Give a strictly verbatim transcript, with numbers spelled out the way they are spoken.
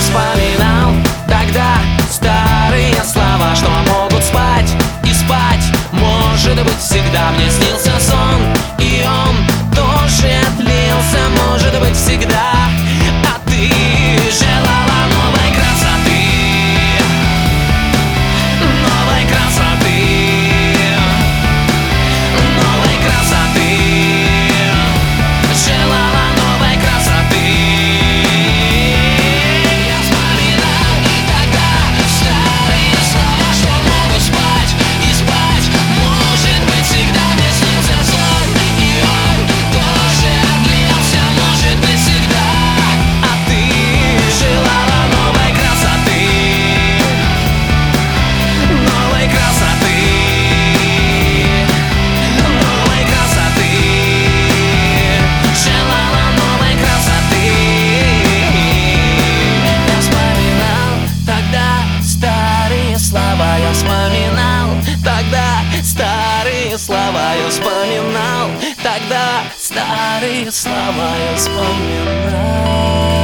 вспоминал тогда старые слова, что могут спать и спать. Может быть, всегда мне снился сон, и он тоже длился, может быть, всегда. А ты желала новой красоты, новой красоты, новой красоты, желала новой красоты. Я вспоминал тогда старые слова, что могут спать и спать. Может быть, всегда мне снился сон, и он тоже длился, может быть, всегда. А ты желала новой красоты, новой красоты, новой красоты, желала новой красоты. Я вспоминал тогда старые слова, я вспоминал тогда старые слова, я вспоминал тогда старые слова, я вспоминал.